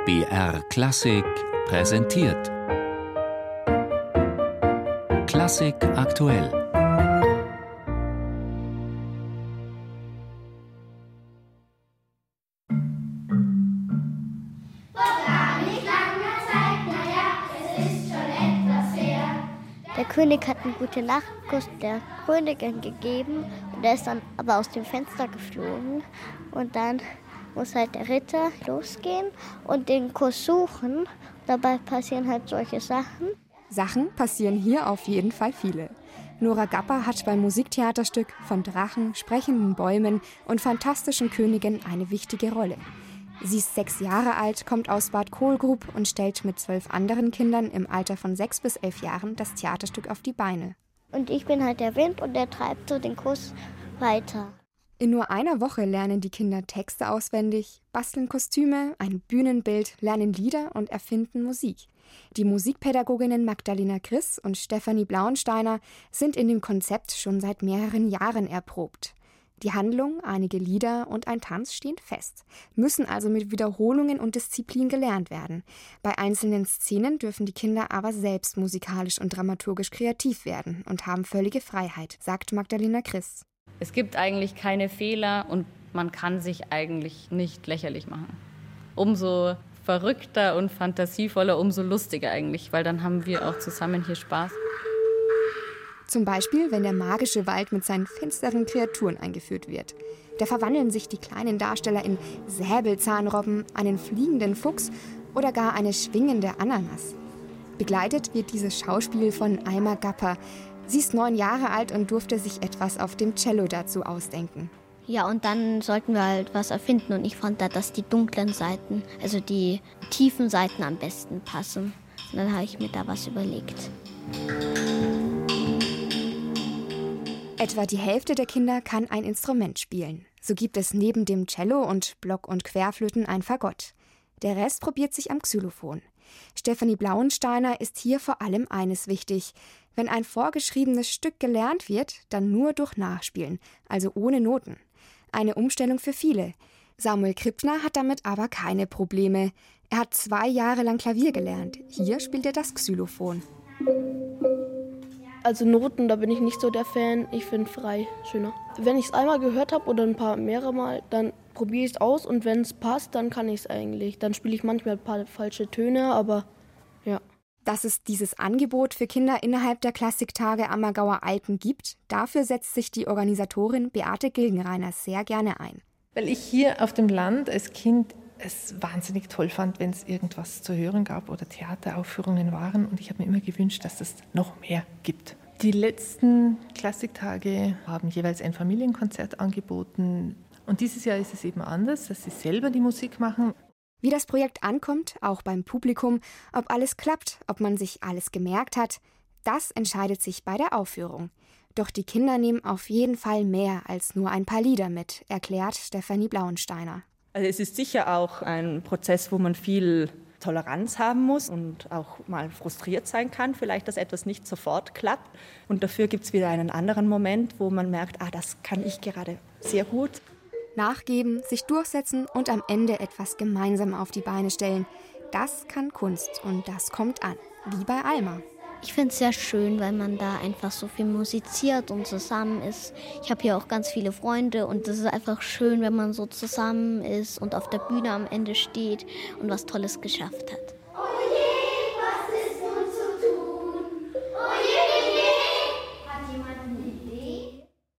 BR Klassik präsentiert. Klassik aktuell. Der König hat einen Gute-Nacht-Kuss der Königin gegeben und der ist dann aber aus dem Fenster geflogen. Und dann muss halt der Ritter losgehen und den Kuss suchen. Dabei passieren halt solche Sachen. Sachen passieren hier auf jeden Fall viele. Nora Gapper hat beim Musiktheaterstück von Drachen, sprechenden Bäumen und fantastischen Königen eine wichtige Rolle. Sie ist 6 Jahre alt, kommt aus Bad Kohlgrub und stellt mit 12 anderen Kindern im Alter von 6 bis 11 Jahren das Theaterstück auf die Beine. Und ich bin halt der Wind und der treibt so den Kuss weiter. In nur einer Woche lernen die Kinder Texte auswendig, basteln Kostüme, ein Bühnenbild, lernen Lieder und erfinden Musik. Die Musikpädagoginnen Magdalena Kriss und Stefanie Blauensteiner sind in dem Konzept schon seit mehreren Jahren erprobt. Die Handlung, einige Lieder und ein Tanz stehen fest, müssen also mit Wiederholungen und Disziplin gelernt werden. Bei einzelnen Szenen dürfen die Kinder aber selbst musikalisch und dramaturgisch kreativ werden und haben völlige Freiheit, sagt Magdalena Kriss. Es gibt eigentlich keine Fehler und man kann sich eigentlich nicht lächerlich machen. Umso verrückter und fantasievoller, umso lustiger eigentlich, weil dann haben wir auch zusammen hier Spaß. Zum Beispiel, wenn der magische Wald mit seinen finsteren Kreaturen eingeführt wird. Da verwandeln sich die kleinen Darsteller in Säbelzahnrobben, einen fliegenden Fuchs oder gar eine schwingende Ananas. Begleitet wird dieses Schauspiel von Alma Gapper. Sie ist 9 Jahre alt und durfte sich etwas auf dem Cello dazu ausdenken. Ja, und dann sollten wir halt was erfinden. Und ich fand da, dass die dunklen Seiten, also die tiefen Seiten am besten passen. Und dann habe ich mir da was überlegt. Etwa die Hälfte der Kinder kann ein Instrument spielen. So gibt es neben dem Cello und Block- und Querflöten ein Fagott. Der Rest probiert sich am Xylophon. Stefanie Blauensteiner ist hier vor allem eines wichtig. Wenn ein vorgeschriebenes Stück gelernt wird, dann nur durch Nachspielen, also ohne Noten. Eine Umstellung für viele. Samuel Krippner hat damit aber keine Probleme. Er hat 2 Jahre lang Klavier gelernt. Hier spielt er das Xylophon. Also Noten, da bin ich nicht so der Fan. Ich finde frei schöner. Wenn ich es einmal gehört habe oder mehrere Mal, dann probiere ich es aus und wenn es passt, dann kann ich es eigentlich. Dann spiele ich manchmal ein paar falsche Töne, aber ja. Dass es dieses Angebot für Kinder innerhalb der Klassiktage Ammergauer Alpen gibt, dafür setzt sich die Organisatorin Beate Gilgenreiner sehr gerne ein. Weil ich hier auf dem Land als Kind es wahnsinnig toll fand, wenn es irgendwas zu hören gab oder Theateraufführungen waren. Und ich habe mir immer gewünscht, dass es noch mehr gibt. Die letzten Klassiktage haben jeweils ein Familienkonzert angeboten. Und dieses Jahr ist es eben anders, dass sie selber die Musik machen. Wie das Projekt ankommt, auch beim Publikum, ob alles klappt, ob man sich alles gemerkt hat, das entscheidet sich bei der Aufführung. Doch die Kinder nehmen auf jeden Fall mehr als nur ein paar Lieder mit, erklärt Stefanie Blauensteiner. Also es ist sicher auch ein Prozess, wo man viel Toleranz haben muss und auch mal frustriert sein kann, vielleicht, dass etwas nicht sofort klappt. Und dafür gibt es wieder einen anderen Moment, wo man merkt, das kann ich gerade sehr gut. Nachgeben, sich durchsetzen und am Ende etwas gemeinsam auf die Beine stellen. Das kann Kunst und das kommt an, wie bei Alma. Ich finde es sehr schön, weil man da einfach so viel musiziert und zusammen ist. Ich habe hier auch ganz viele Freunde und es ist einfach schön, wenn man so zusammen ist und auf der Bühne am Ende steht und was Tolles geschafft hat.